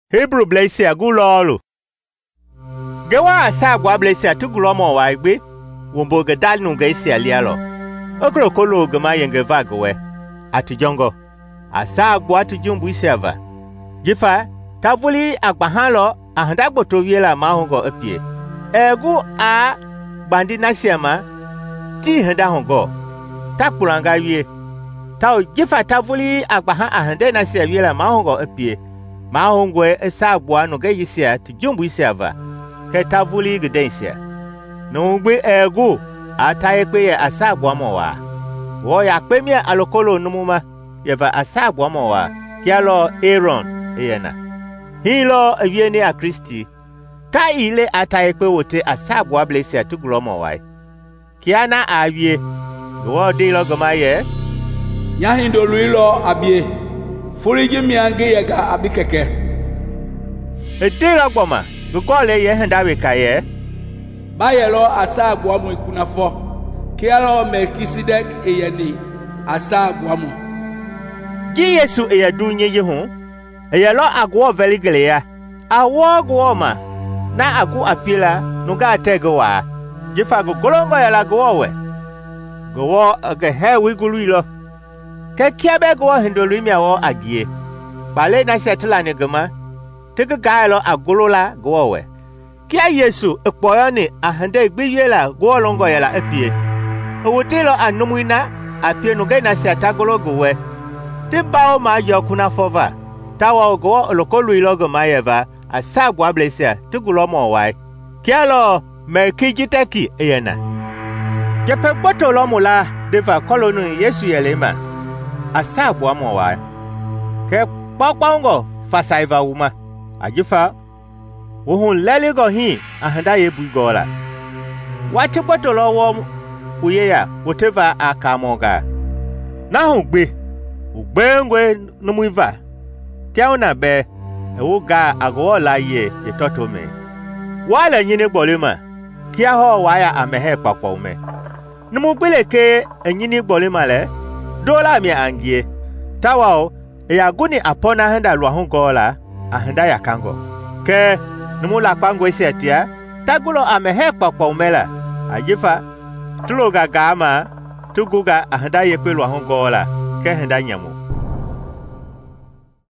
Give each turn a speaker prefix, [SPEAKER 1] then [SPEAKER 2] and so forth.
[SPEAKER 1] Hebrew blessing agulolo. Gewa asagwa blessing atugulomo wa igbe. Wombo gedal nunga isi alialo. Okro kolo gema yenge vagwe. Atujongo. Asagwa atujumbu isi ava. Jifa tavuli agbahalo ahandagbo towiela mahongo epie. Egu a bandi nasiama ti henda hongo. Takpulanga wie. Tao jifa tavuli agbahan ahande nasiawiela mahongo epie. Mahongwe esagwa no ge yisia tujumbu isiava ke tavuli gedensia no gbe ego atayepe ye asagwa mowa wo ya pemia alokolo numuma yeva asagwa mowa kialo Aaron eyena hilo aviene a Kristi ta ile atayepe wote asagwa blesia tugulomo wa kiana awie wo de logomaye
[SPEAKER 2] nyahindo luilo abie Furiji miange yega abikeke.
[SPEAKER 1] Edira gboma, gukole ye hendawe kaye.
[SPEAKER 2] Bayelo asagwamu ikunafo. Kialo Melkisedek eyeni asagwamu.
[SPEAKER 1] Gi Yesu eyadunye yehu. Eyalo agwo veligelea. Awo gwoma na agu apila nuga ategowa. Jifa gugolongo yala gwowe. Gwo agehe wiguluilo. Ke kiabe go hindolu mi awo agie bale na setla ne gama tege gaelo agolola gowe kia Yesu ekpoyo ni ahande gbiyela go longo yela epie owotelo anumuina apie no ge na setagolo gowe te bawo ma yokuna fova tawo go lokolu ilogo mayeva asagwa blesia tugulomo wai kialo Melkisedeki eyena jepe botolo mula deva kolonu Yesu yelema asagwa mowa ke pakpango fasaiva uma ajifa wohun leligo hi ahanda ye buigola wati botolo wo uyeya whatever akamoga na hugbe ugbengwe numuiva tiauna be ewuga agwola ye yetotome wala nyine gbolema kia ho waya amehe pakpaume numugbele ke enyini gbolema le dola mi angie tawao ya guni apona henda luahun gola ahenda ya kango ke numula pango setia tagulo amehe pakpa umela ajifa tuloga gama tuguga ahenda ye pe luahun gola ke henda nyamu